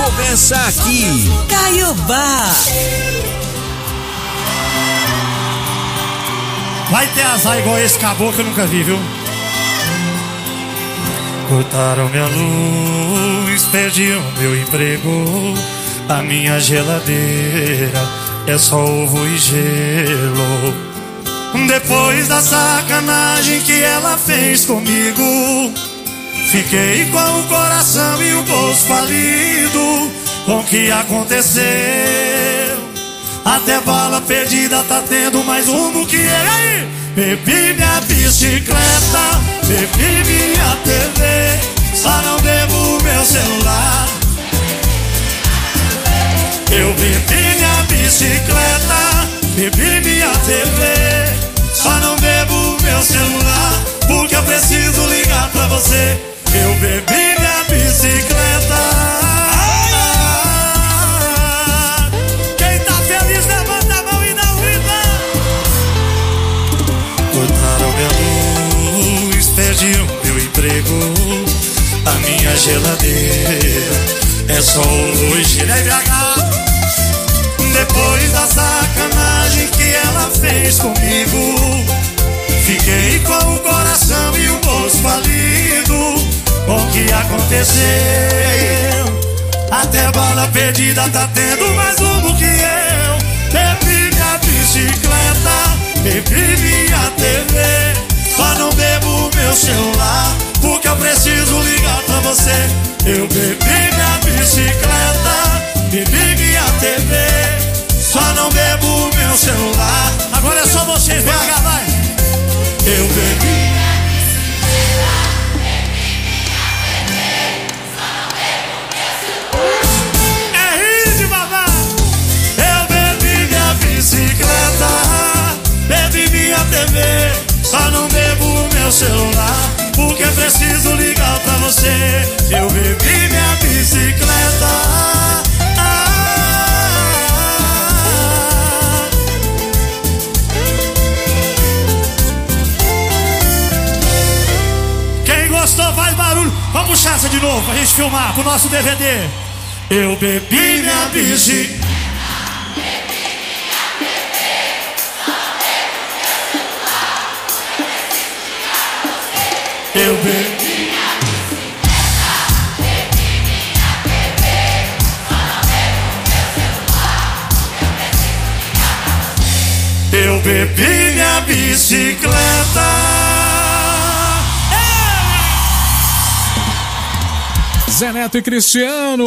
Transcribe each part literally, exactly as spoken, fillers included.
Começa aqui, Caiobá. Vai ter azar igual esse caboclo que eu nunca vi, viu? Cortaram minha luz, perdiam meu emprego. A minha geladeira é só ovo e gelo. Depois da sacanagem que ela fez comigo, fiquei com o coração e o bolso falido. Com o que aconteceu, até bala perdida tá tendo mais rumo que ele. Aí, bebi minha bicicleta, bebi minha T V, só não devo meu celular. Eu bebi minha bicicleta, bebi minha T V, só não bebo meu celular, porque eu preciso ligar pra você. Eu bebi minha bicicleta. Quem tá feliz levanta a mão e não grita. Cortaram minha luz, perdi o meu emprego. A minha geladeira é só hoje, né, B H? Depois da sacanagem que ela fez comigo, fiquei com o coração e o bolso falido. Com o que aconteceu, até bala perdida tá tendo mais rumo que eu. Bebi minha bicicleta, bebi minha T V, só não bebo meu celular, porque eu preciso ligar pra você. Eu bebi minha bicicleta, bebi minha T V, só não bebo meu celular. Agora é só vocês, vai, vai. Eu bebi minha bicicleta, bebi minha T V, só não bebo meu celular. É isso, babá. Eu bebi minha bicicleta, bebi minha T V, só não bebo meu celular, porque eu preciso ligar pra você. Eu bebi minha bicicleta. Gostou? Faz barulho. Vamos puxar essa de novo pra gente filmar pro nosso D V D. Eu bebi minha bici. Eu bebi minha bicicleta, bebi minha T V, só não bebo meu celular, eu preciso ligar pra você. Eu bebi minha bicicleta. Zé Neto e Cristiano.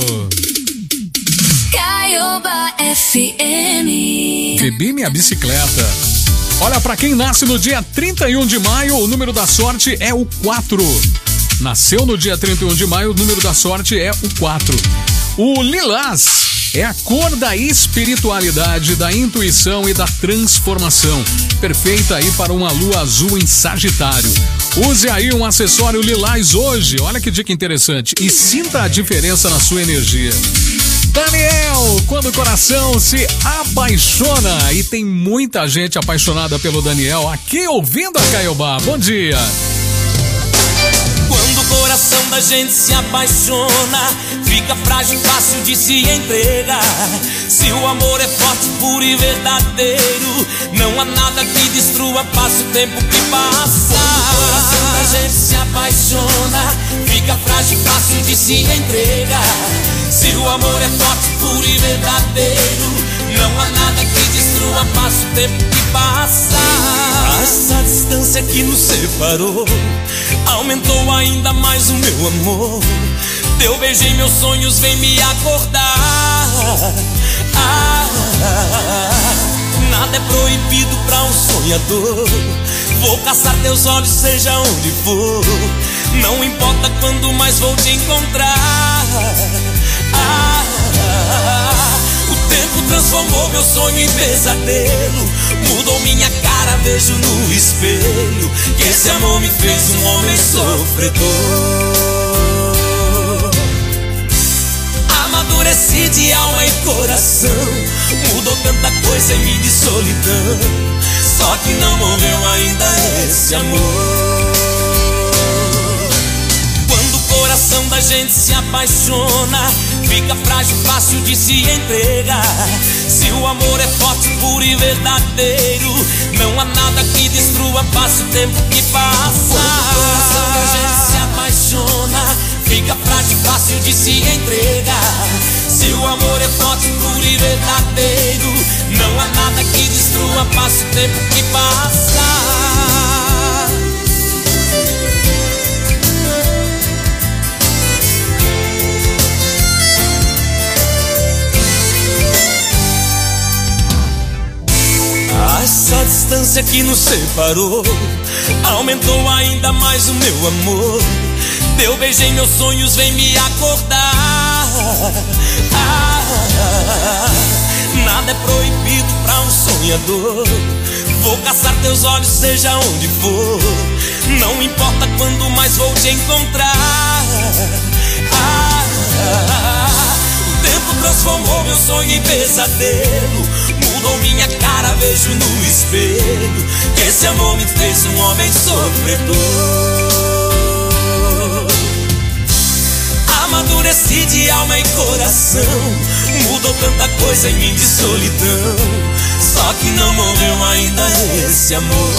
Caiobá F M. Bebi minha bicicleta. Olha, pra quem nasce no dia trinta e um de maio, o número da sorte é o quatro. Nasceu no dia trinta e um de maio, o número da sorte é o quatro. O lilás é a cor da espiritualidade, da intuição e da transformação. Perfeita aí para uma lua azul em Sagitário. Use aí um acessório lilás hoje, olha que dica interessante, e sinta a diferença na sua energia. Daniel, quando o coração se apaixona, e tem muita gente apaixonada pelo Daniel aqui ouvindo a Caiobá. Bom dia. Quando o coração da gente se apaixona, fica frágil, fácil de se entregar. Se o amor é forte, puro e verdadeiro, não há nada que destrua, passa o tempo que passa. Quando o coração da gente se apaixona, fica frágil, fácil de se entregar. Se o amor é forte, puro e verdadeiro, não há nada que destrua, passa o tempo que passa. Essa distância que nos separou aumentou ainda mais o meu amor. Teu beijo em meus sonhos vem me acordar. Ah, nada é proibido pra um sonhador. Vou caçar teus olhos seja onde for, não importa quando mais vou te encontrar. Ah, o tempo transformou meu sonho em pesadelo, mudou minha cara, vejo no espelho que esse amor me fez um homem sofredor. Amadureci de alma e coração, mudou tanta coisa em mim de solidão, só que não morreu ainda esse amor. Quando o coração da gente se apaixona, fica frágil, fácil de se entregar. Se o amor é forte, puro e verdadeiro, não há nada que destrua, passa o tempo que passa. Quando o coração da gente se apaixona, fica frágil, fácil de se entregar. Se o amor é forte, puro e verdadeiro, não há nada que destrua, passa o tempo que passa. Essa distância que nos separou aumentou ainda mais o meu amor. Teu beijo em meus sonhos vem me acordar. Ah, nada é proibido pra um sonhador. Vou caçar teus olhos seja onde for. Não importa quando mais vou te encontrar. Ah, o tempo transformou meu sonho em pesadelo. Mudou minha cara, vejo no espelho que esse amor me fez um homem sofredor. Amadureci de alma e coração, mudou tanta coisa em mim de solidão. Só que não morreu ainda esse amor.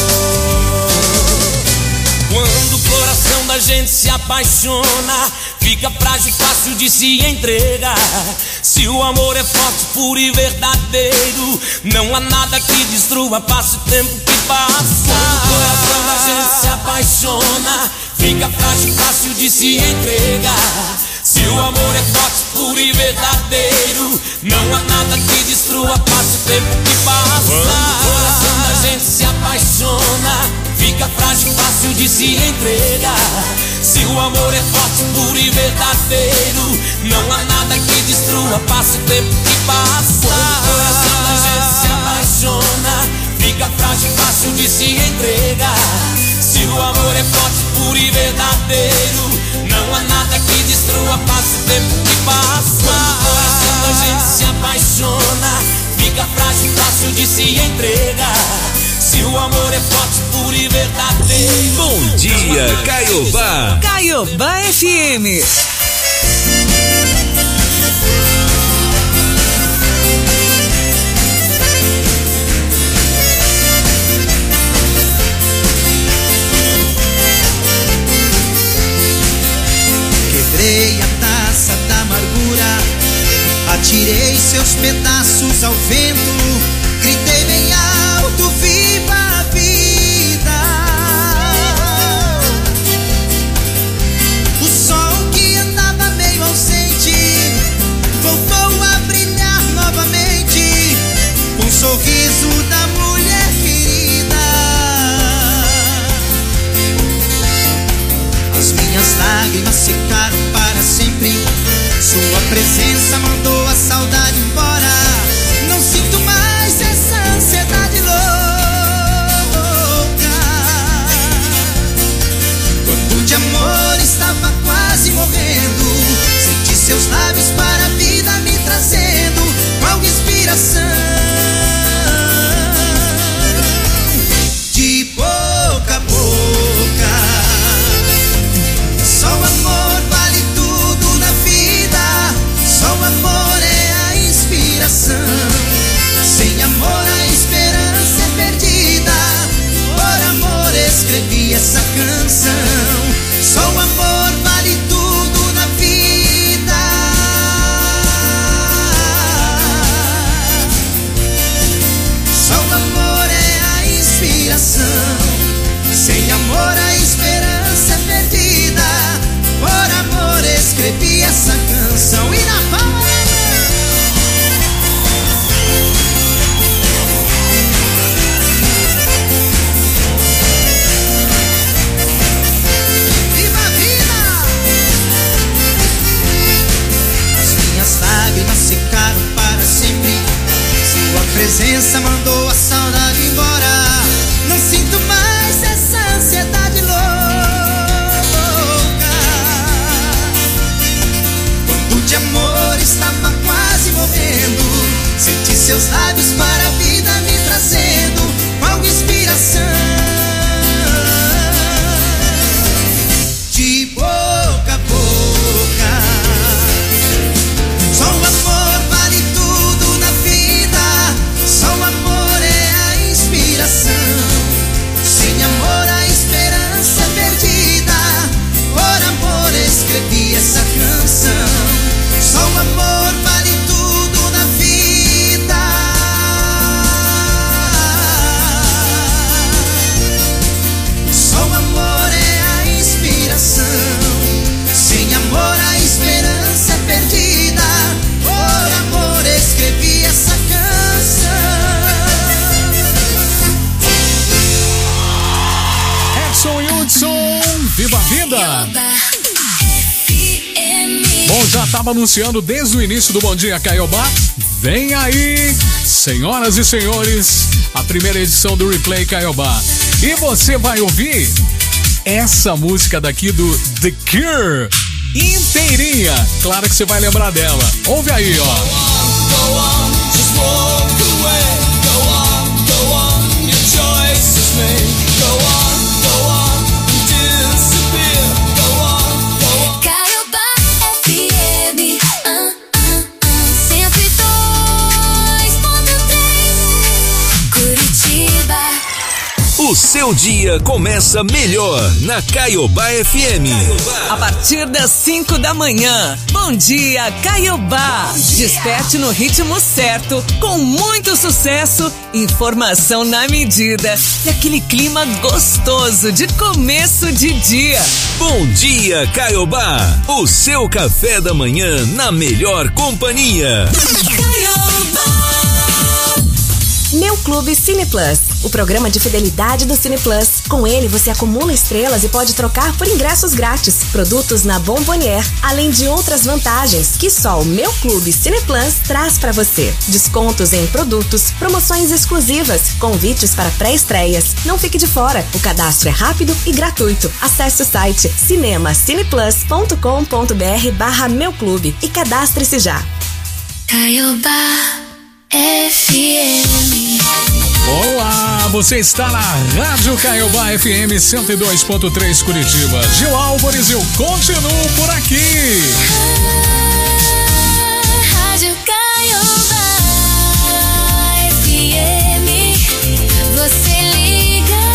Quando o coração da gente se apaixona, fica frágil, fácil de se entregar. Se o amor é forte, puro e verdadeiro, não há nada que destrua, passa o tempo que passa. Quando o coração da gente se apaixona, fica frágil, fácil de se entregar. Se o amor é forte, puro e verdadeiro, não há nada que destrua, passa o tempo que passa. Quando o coração da gente se apaixona, fica frágil, fácil de se entregar. Se o amor é forte, puro e verdadeiro, não há nada que destrua, passa o tempo que passa. Quando o coração da gente se apaixona, fica frágil, fácil de se entregar. Se o amor é forte, puro e verdadeiro, não há nada que destrua, passa o tempo que passa. Quando o coração da gente se apaixona, fica frágil, fácil de se entregar. Se o amor é forte, puro e verdadeiro. Bom dia, Caiobá. Caiobá F M. Quebrei a taça da amargura, atirei seus pedaços ao vento, gritei bem alto, viva a vida. O sol que andava meio ausente voltou a brilhar novamente, com um sorriso da mulher querida. As minhas lágrimas secaram para sempre, sua presença mandou a saudade embora. Não sinto mais essa ansiedade louca. Quando de amor estava quase morrendo, senti seus lábios para a vida me trazendo qual inspiração. De boca a boca, só o amor vale tudo na vida. Só o amor é a inspiração. Sem amor a esperança é perdida. Por amor escrevi essa canção. Só o amor vale tudo na vida. Só o amor é a inspiração. Sem amor a esperança é perdida. Por amor escrevi essa canção. E na palma viva a vida. As minhas lágrimas secaram para sempre, sua presença mandou a saudade embora. Não sinto mais essa ansiedade louca. De amor estava quase morrendo, senti seus lábios para a vida me trazendo qual inspiração. De boca a boca, estava anunciando desde o início do Bom Dia Caiobá. Vem aí, senhoras e senhores, a primeira edição do Replay Caiobá. E você vai ouvir essa música daqui do The Cure, inteirinha. Claro que você vai lembrar dela. Ouve aí, ó. Go on, just walk away. Go on, go on, your choice is made. Go on, go on, and disappear. Go on, go on. Caiobá F M, ah, ah, ah, cento e dois ponto três, Curitiba. O seu dia começa melhor na Caiobá F M. A partir das cinco da manhã. Bom dia, Caiobá. Desperte no ritmo certo, com muito sucesso, informação na medida e aquele clima gostoso de começo de dia. Bom dia, Caiobá. O seu café da manhã na melhor companhia. Caiobá. Meu Clube Cine Plus, o programa de fidelidade do Cine Plus. Com ele você acumula estrelas e pode trocar por ingressos grátis, produtos na Bombonier, além de outras vantagens que só o Meu Clube Cine Plus traz para você. Descontos em produtos, promoções exclusivas, convites para pré-estreias. Não fique de fora, o cadastro é rápido e gratuito. Acesse o site cinemacineplus.com.br barra Meu Clube e cadastre-se já. Caiobá F M. Olá, você está na Rádio Caiobá F M cento e dois ponto três Curitiba. Gil Álvares, eu continuo por aqui. Rádio Caiobá F M. Você liga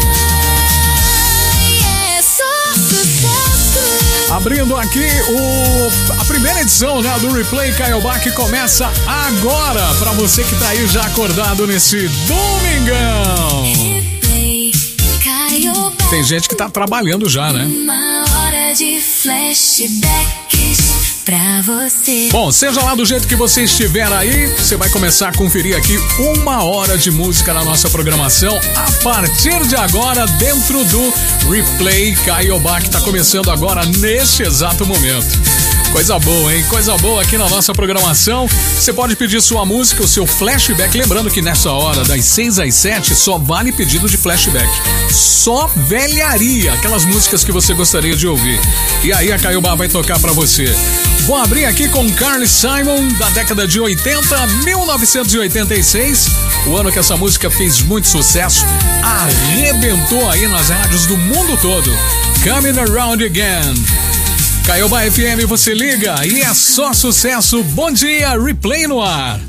e é só sucesso. Abrindo aqui o, a primeira edição, né, do Replay Caiobá, que começa agora, pra você que tá aí já acordado nesse domingão. Replay Caiobá. Tem gente que tá trabalhando já, né? Uma hora de flashbacks pra você. Bom, seja lá do jeito que você estiver aí, você vai começar a conferir aqui uma hora de música na nossa programação a partir de agora dentro do Replay Caiobá, que tá começando agora neste exato momento. Coisa boa, hein? Coisa boa aqui na nossa programação. Você pode pedir sua música, o seu flashback. Lembrando que nessa hora, das seis às sete, só vale pedido de flashback. Só velharia, aquelas músicas que você gostaria de ouvir. E aí a Caiobá vai tocar pra você. Vou abrir aqui com Carly Simon, da década de oitenta, mil novecentos e oitenta e seis. O ano que essa música fez muito sucesso. Arrebentou aí nas rádios do mundo todo. Coming Around Again. Caiobá F M, você liga e é só sucesso. Bom dia, Replay no ar.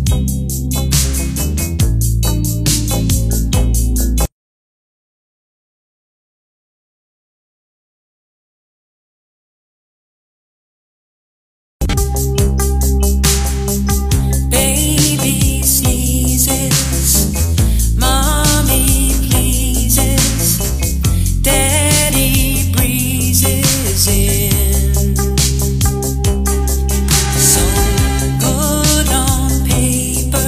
Baby sneezes, mommy pleases, daddy breezes in. So good on paper,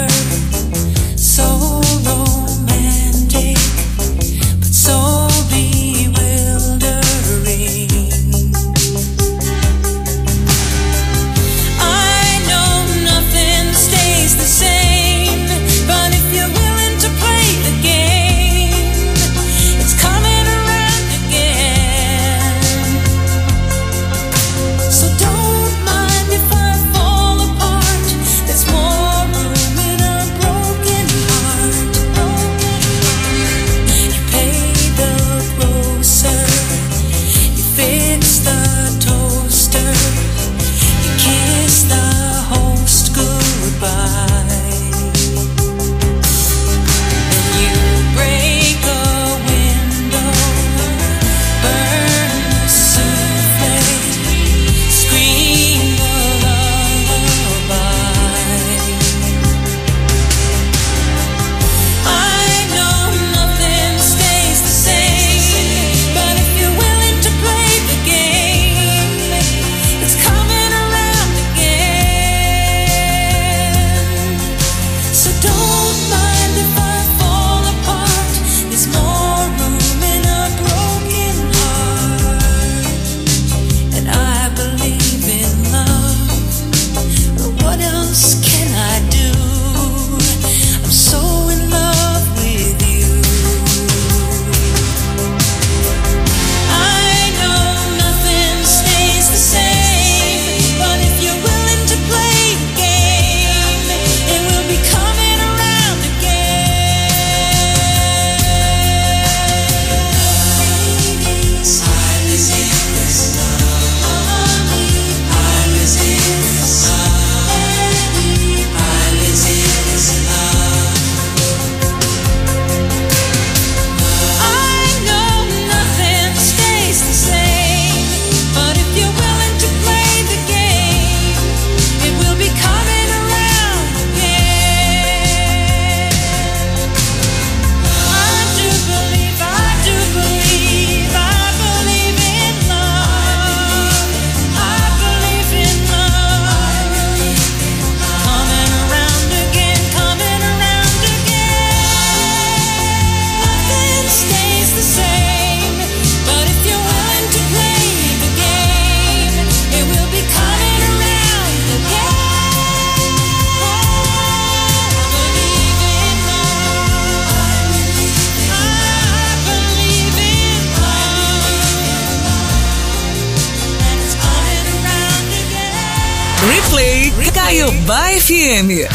Caiobá F M.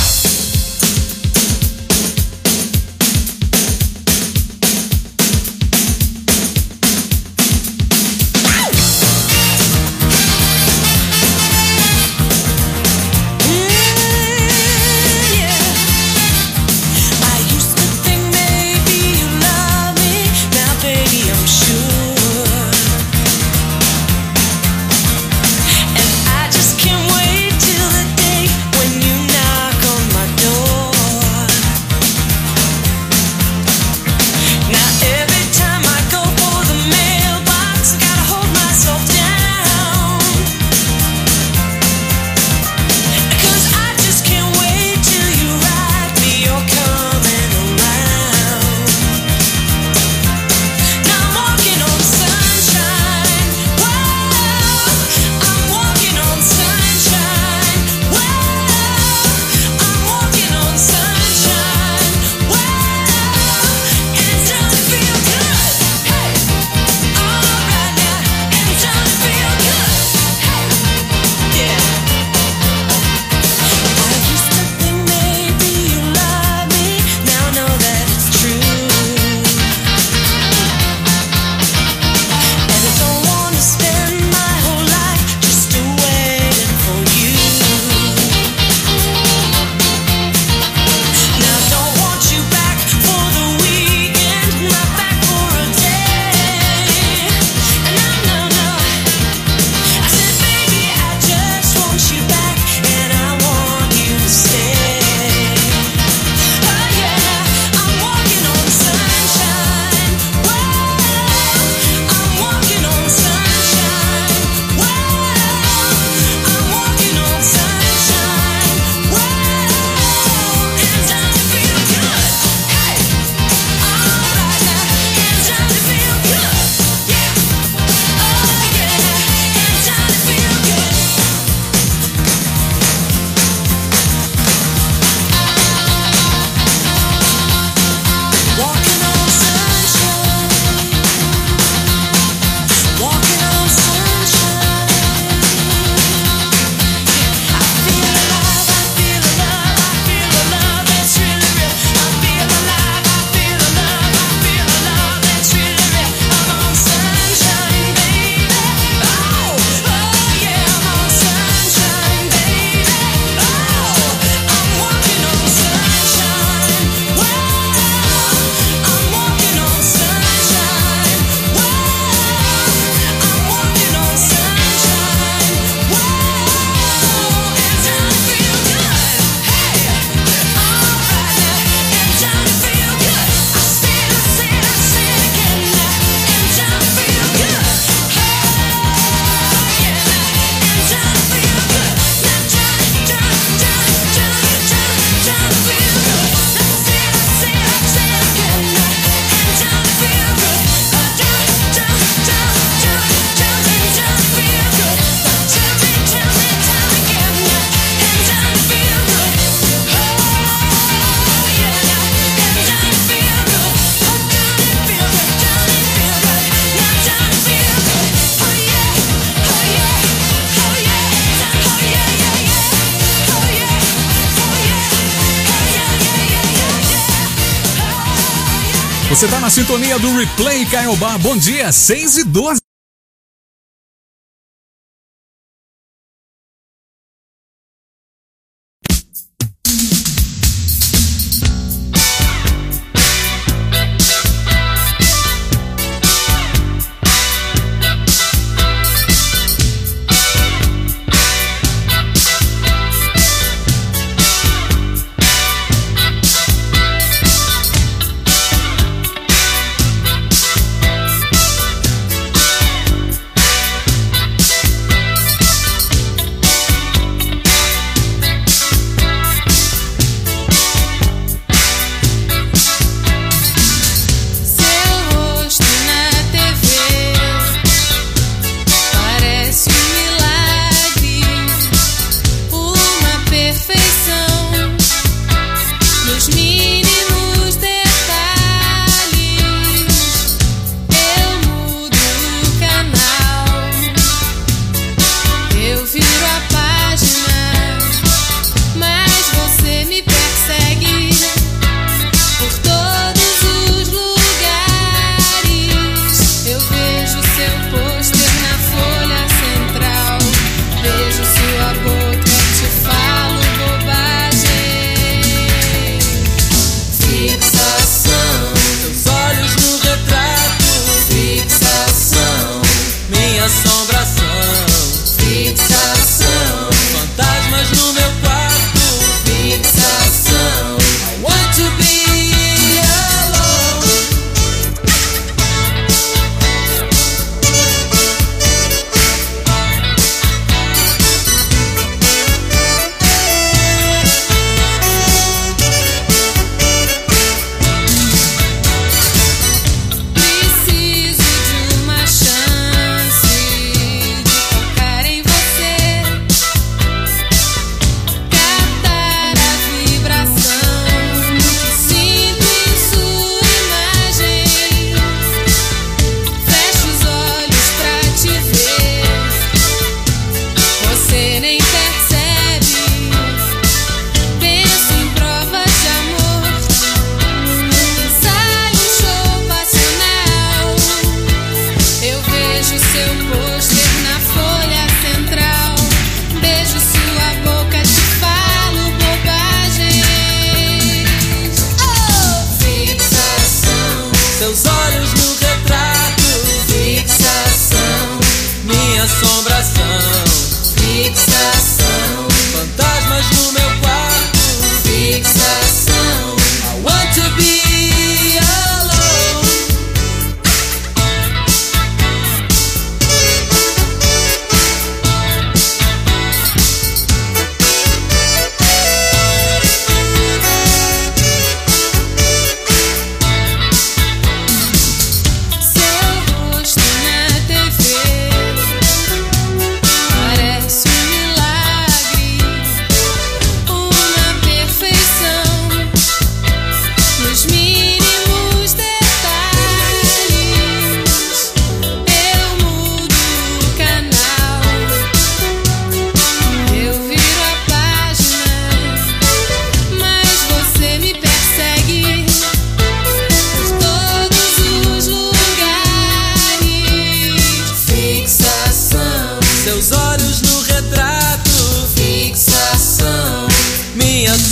Você tá na sintonia do Replay Caiobá. Bom dia, seis e doze. We'll be right back.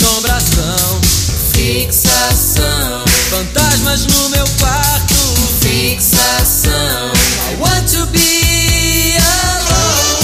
assombração. Fixação. Fantasmas no meu quarto. Fixação. I want to be alone.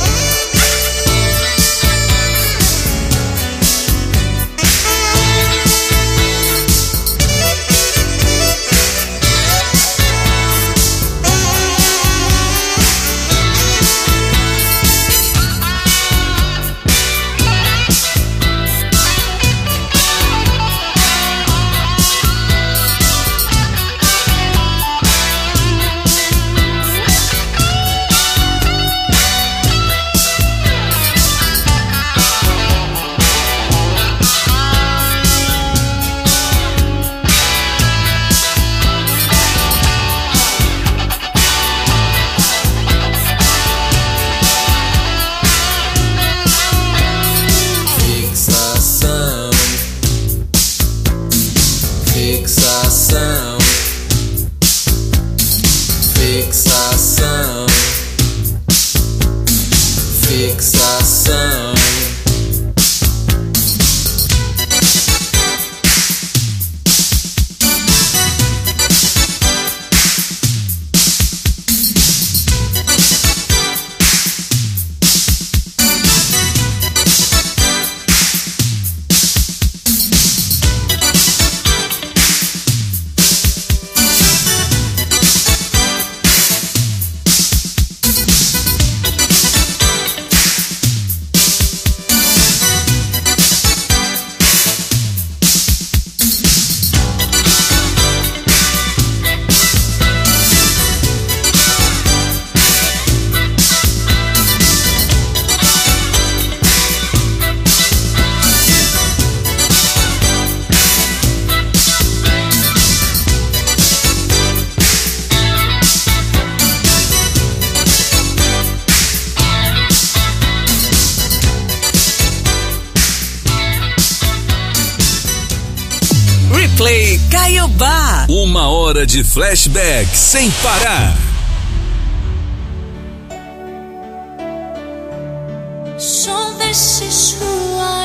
Fixação. Fixação. Play Caiobá. Uma hora de flashback sem parar. So this is who I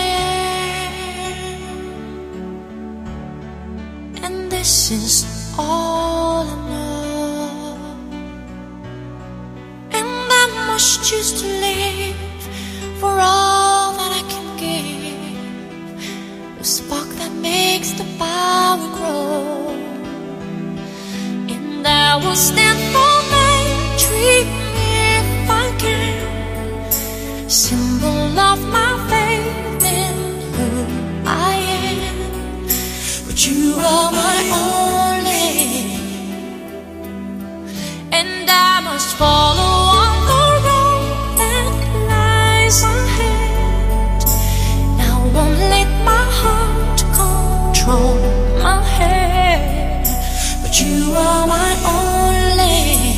am, and this is all I know, and I must choose to live for all that I can give, the spark that makes the power grow, and I will stand for my dream if I can, symbol of my faith in who I am. But you are my only, and I must follow on the road that lies ahead. Now I won't let my heart control my head. But you are my only,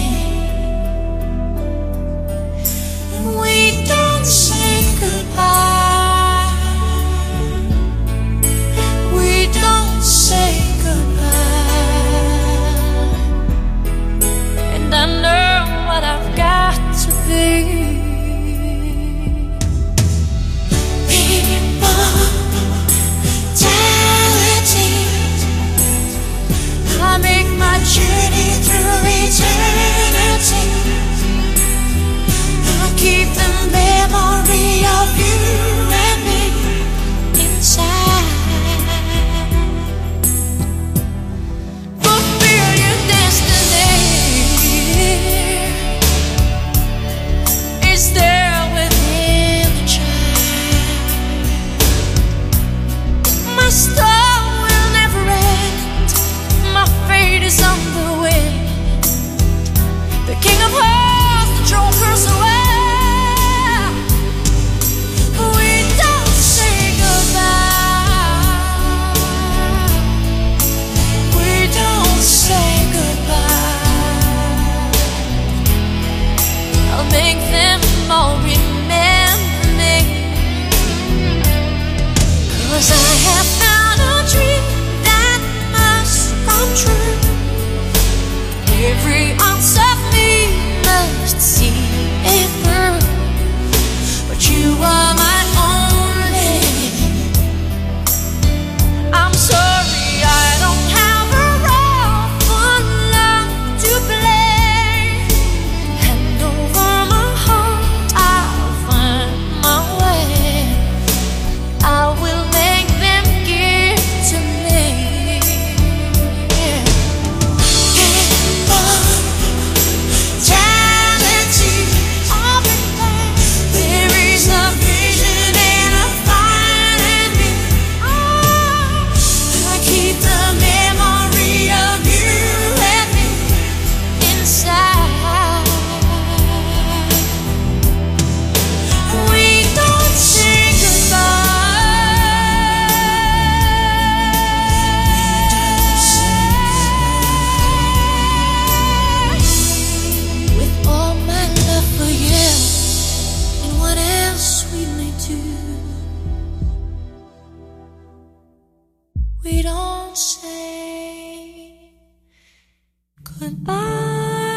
we don't say goodbye.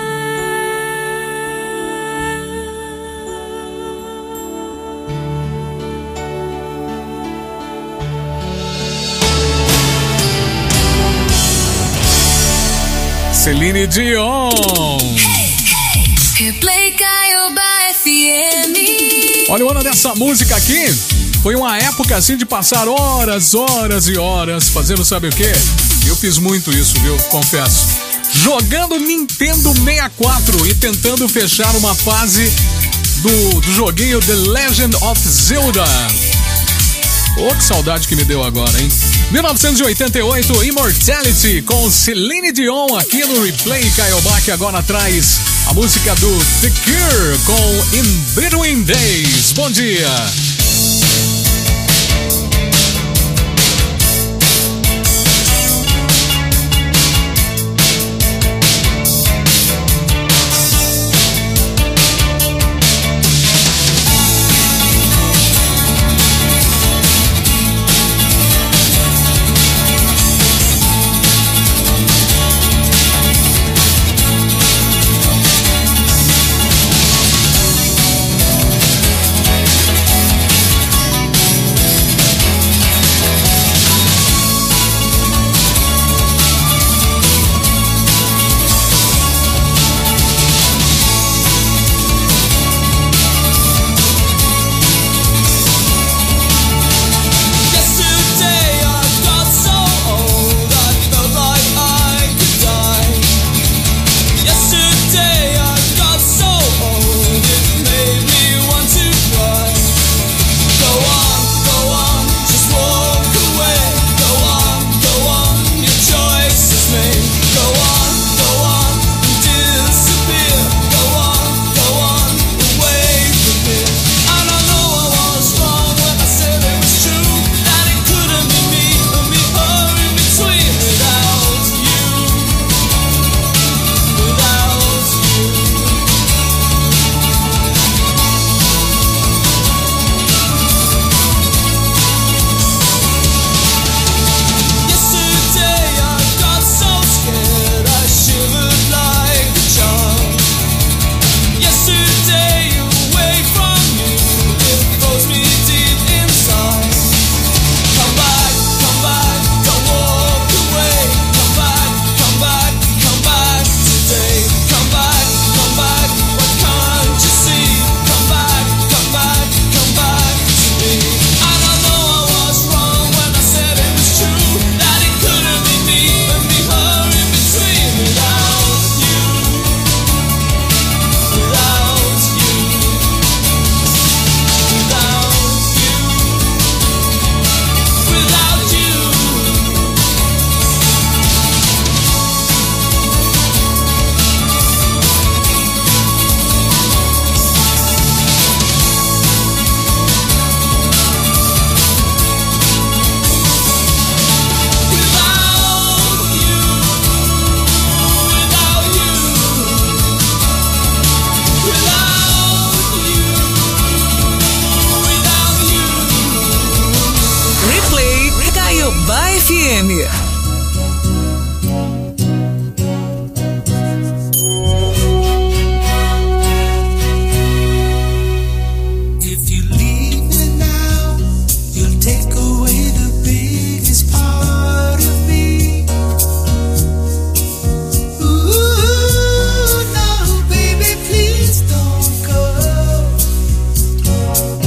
Celine Dion. Replay Caiobá F M. Olha, o ano dessa música aqui foi uma época assim de passar horas, horas e horas fazendo sabe o quê? Eu fiz muito isso, viu? Confesso. Jogando Nintendo sessenta e quatro e tentando fechar uma fase do, do joguinho The Legend of Zelda. Oh, que saudade que me deu agora, hein? mil novecentos e oitenta e oito, Immortality, com Celine Dion aqui no Replay Caiobá, que agora traz a música do The Cure com In Between Days. Bom dia!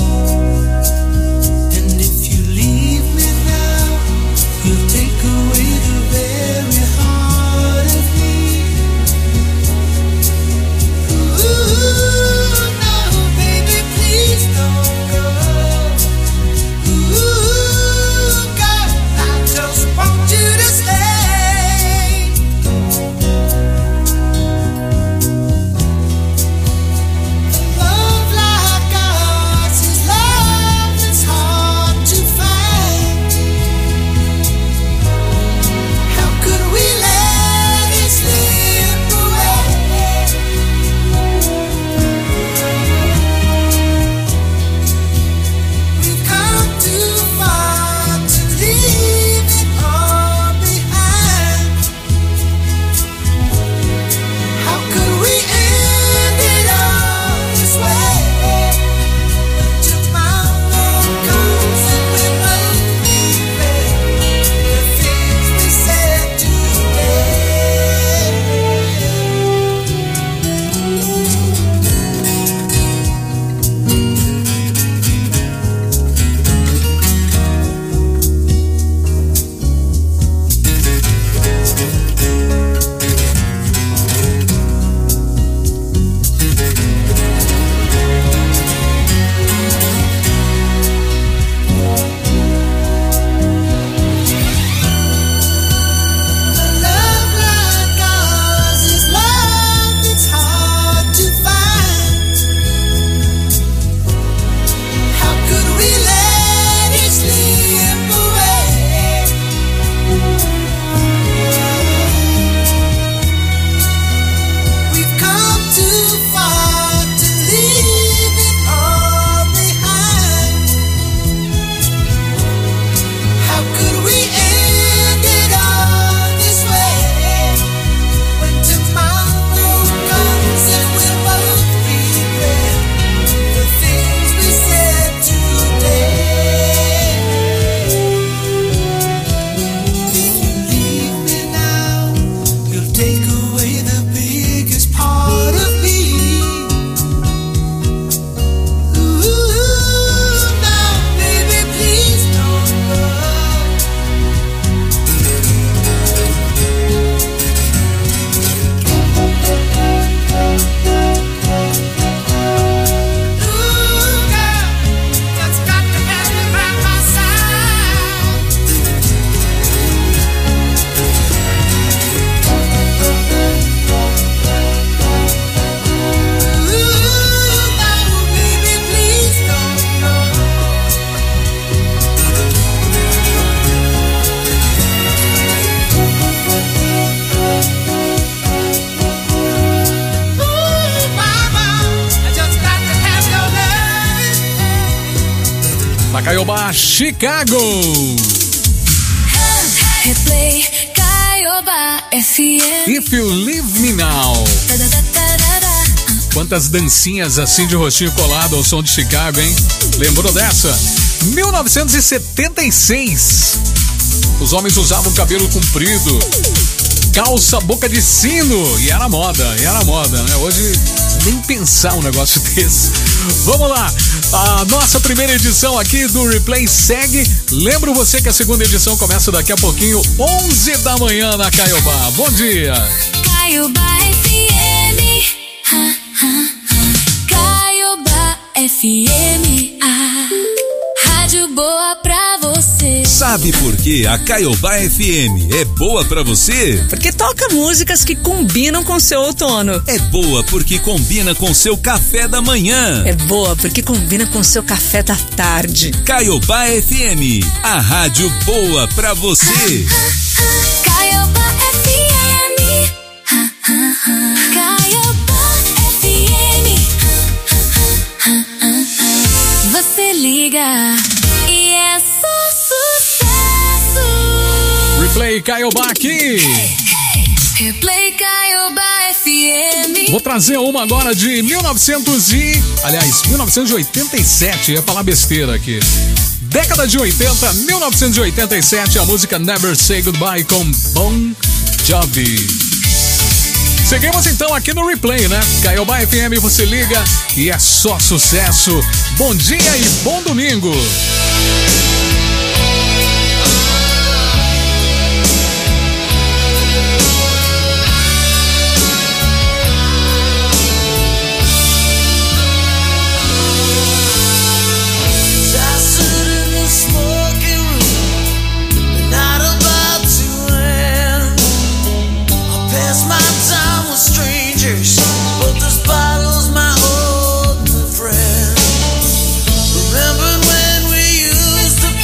Take away Caiobá, Chicago. Replay Caiobá F M. If You Leave Me Now. Quantas dancinhas assim de rostinho colado ao som de Chicago, hein? Lembrou dessa? mil novecentos e setenta e seis. Os homens usavam cabelo comprido, calça boca de sino, e era moda, e era moda, né? Hoje nem pensar um negócio desse. Vamos lá, a nossa primeira edição aqui do Replay segue. Lembro você que a segunda edição começa daqui a pouquinho, onze da manhã na Caiobá. Bom dia. Caiobá F M. Ha, ha, ha. Caiobá F M. Ah, rádio boa pra você. Sabe por que a Caiobá F M é boa pra você? Porque toca músicas que combinam com seu outono. É boa porque combina com seu café da manhã. É boa porque combina com seu café da tarde. Caiobá F M, a rádio boa pra você. Caiobá F M. Caiobá F M. Você liga e é só sucesso. Replay Caiobá aqui. Replay Caiobá F M. Vou trazer uma agora de mil e novecentos e... Aliás, mil novecentos e oitenta e sete, ia falar besteira aqui. Década de oitenta, mil novecentos e oitenta e sete, a música Never Say Goodbye com Bon Jovi. Seguimos então aqui no Replay, né? Caiobá F M, você liga e é só sucesso. Bom dia e bom domingo. But this bottle's my old friend. Remember when we used to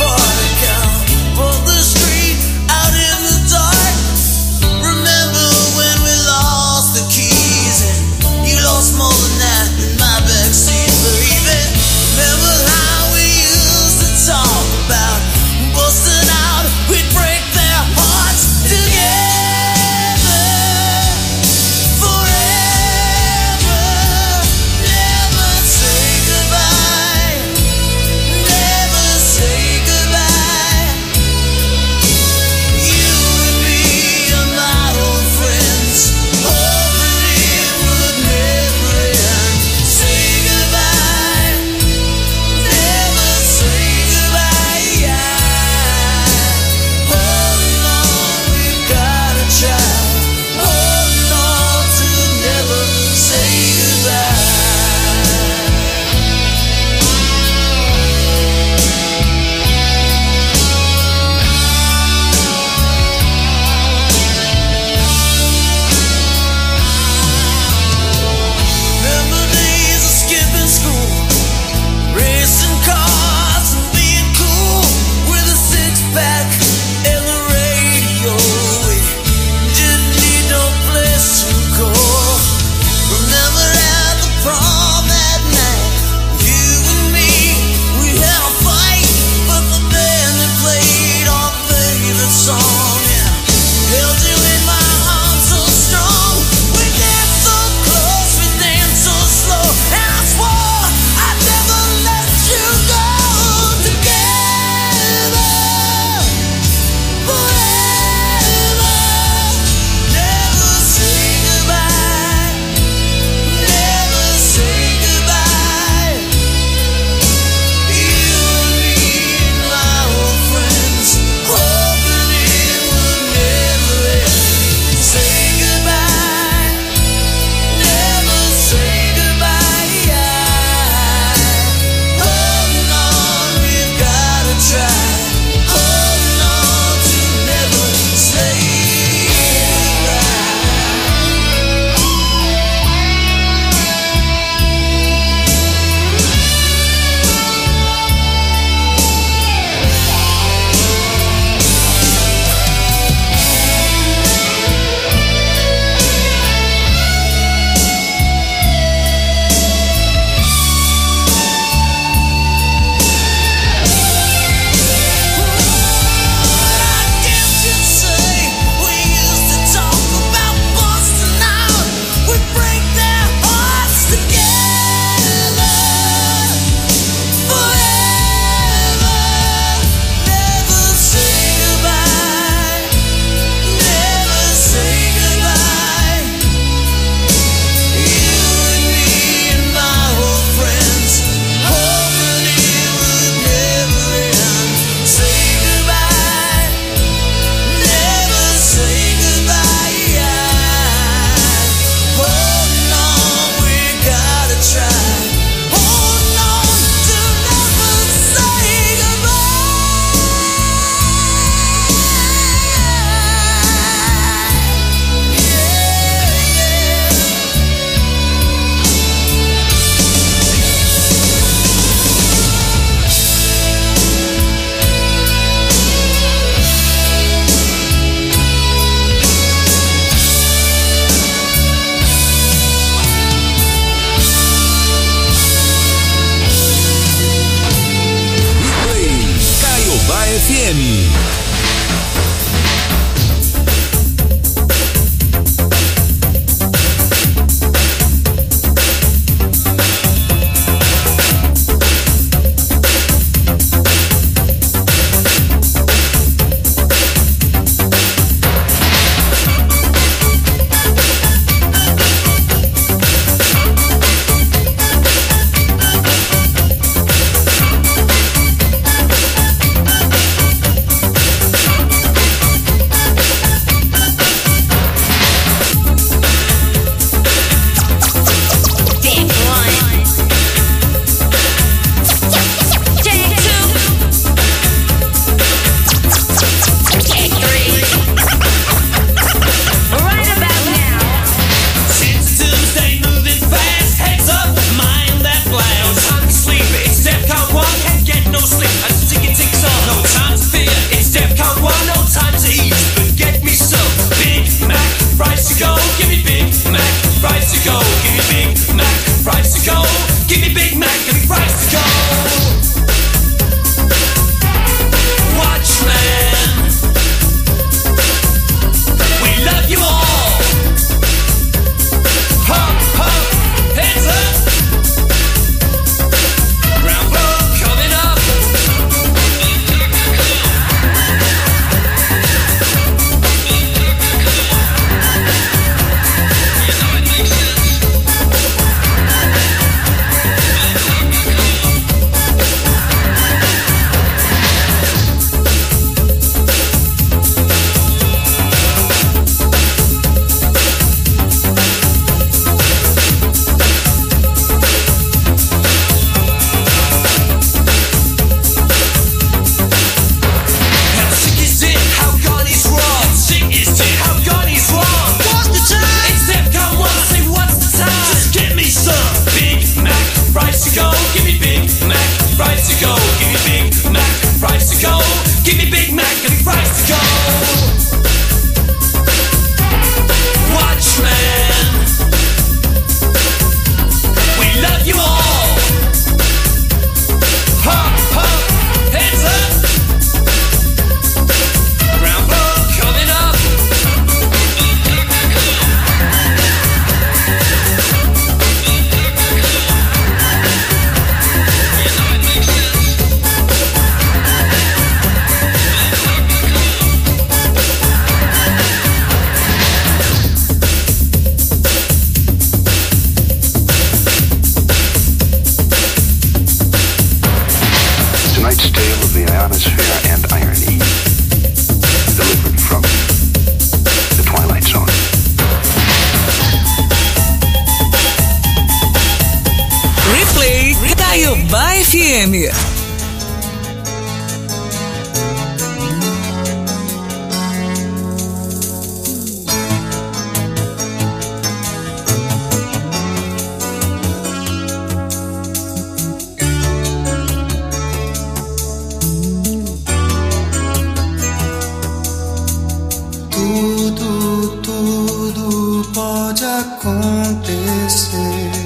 Tudo, tudo pode acontecer.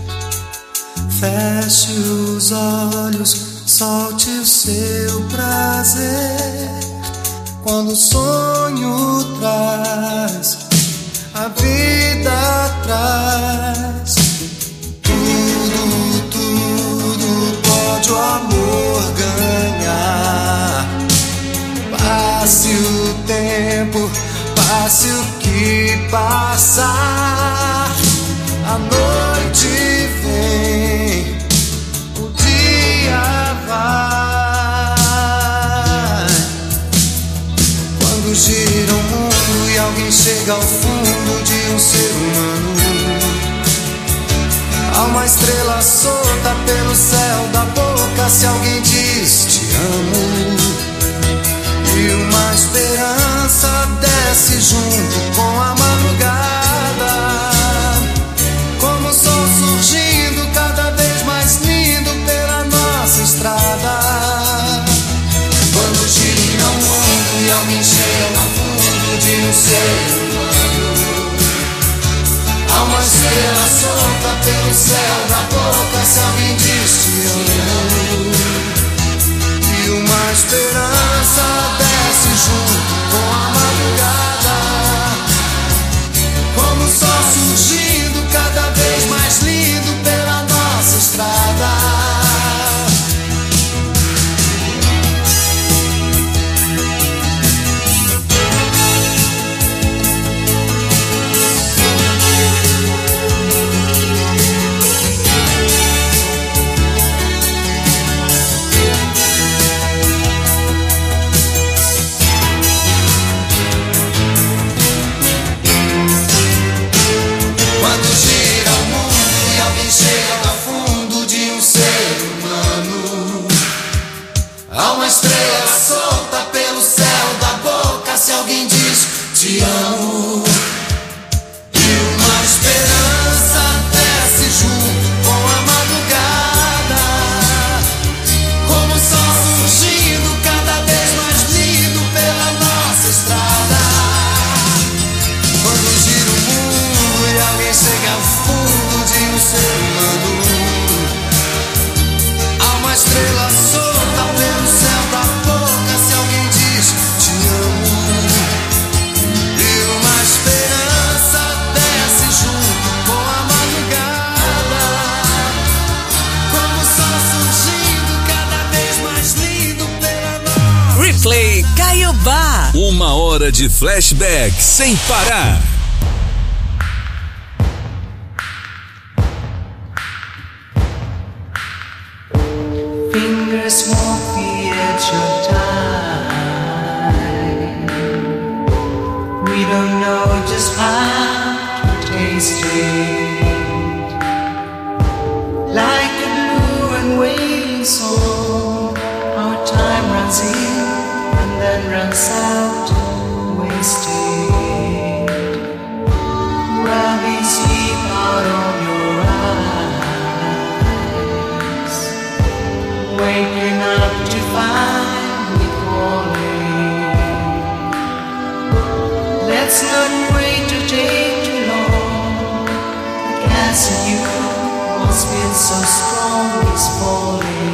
Feche os olhos, solte o seu prazer. Quando o sonho traz, a vida traz. Tudo, tudo pode o amor ganhar. Passe o tempo, passe o que passar. A noite vem, o dia vai. Quando gira o mundo e alguém chega ao fundo de um ser humano, há uma estrela solta pelo céu da boca se alguém diz te amo. E uma esperança desce junto com a madrugada, como o sol surgindo cada vez mais lindo pela nossa estrada. Quando gira o mundo e alguém chega ao fundo de um ser humano, há uma estrela solta pelo céu da boca se alguém diz te amo. E uma esperança desce junto com a madrugada, como o sol surgindo cada vez mais lindo pela nossa estrada. Chega ao fundo de um ser humano, há uma estrela solta pelo céu da boca se alguém diz te amo. E uma esperança desce junto com a madrugada, como o sol surgindo cada vez mais lindo pela nossa estrada. Quando gira o mundo e alguém chega ao fundo de um ser humano, há uma estrela solta pelo céu da boca se alguém diz te amo. E uma esperança desce junto com a madrugada, como o sol surgindo cada vez mais lindo pela nossa. Replay Caiobá. Uma hora de flashback sem parar. Fingers won't be at your time. We don't know just how to taste it. Like a blue and wailing song, our time runs in and then runs out, wasted. Rubbing sleep out on your eyes, waking up to find me calling. Let's not wait to take too long. The gas in you once been so strong is falling.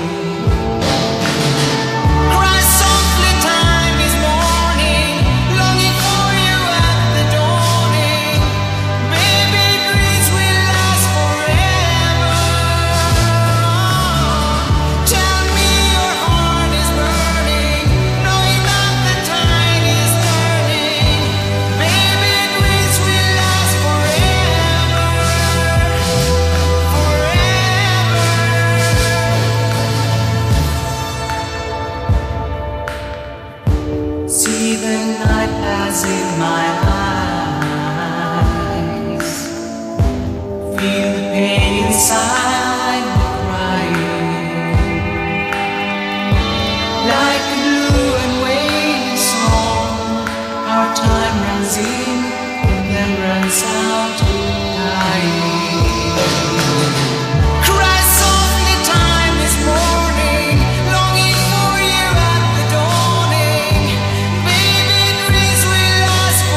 Cry softly, time is morning, longing for you at the dawning. Baby, dreams will last forever. Tell me your heart is burning, knowing that the tide is turning. Baby, dreams will last forever, forever. See the night pass in my eyes, feel the pain inside me crying. Like a blue and wailing song, our time runs in and then runs out, dying. Cry softly, time is morning, longing for you at the dawning. Baby, dreams will last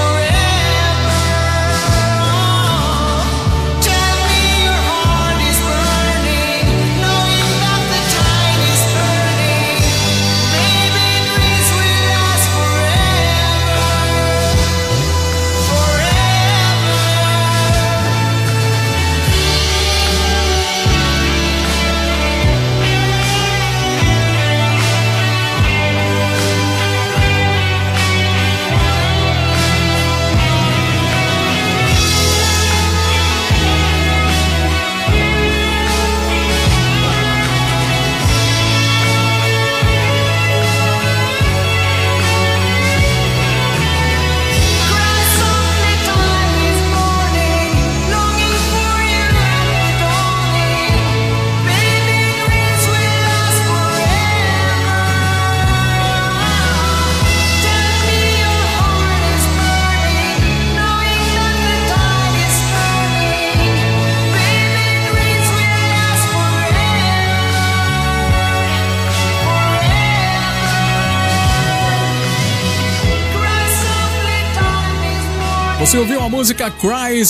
Você ouviu a música Cry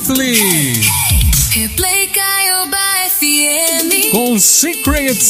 Softly Replay Caiobá F M com Secret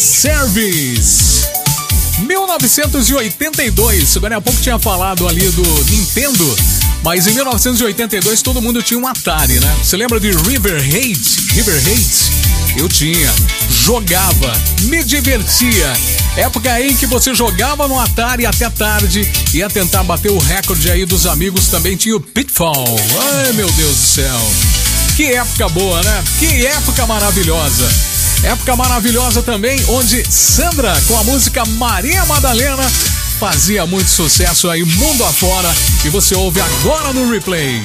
Service. mil novecentos e oitenta e dois, agora há pouco tinha falado ali do Nintendo, mas em mil novecentos e oitenta e dois todo mundo tinha um Atari, né? Você lembra de River Raid? River Raid? Eu tinha, jogava, me divertia. Época em que você jogava no Atari até tarde, ia tentar bater o recorde aí dos amigos, também tinha o Pitfall. Ai, meu Deus do céu. Que época boa, né? Que época maravilhosa. Época maravilhosa também, onde Sandra, com a música Maria Madalena, fazia muito sucesso aí mundo afora. E você ouve agora no replay.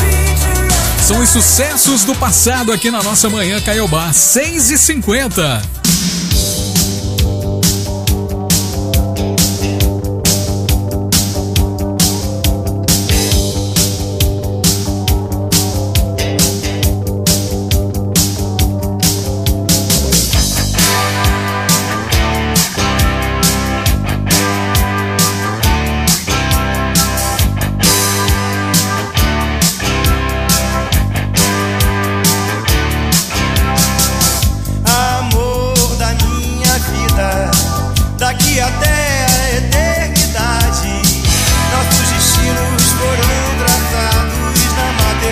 São os sucessos do passado aqui na nossa Manhã Caiobá, seis e cinquenta.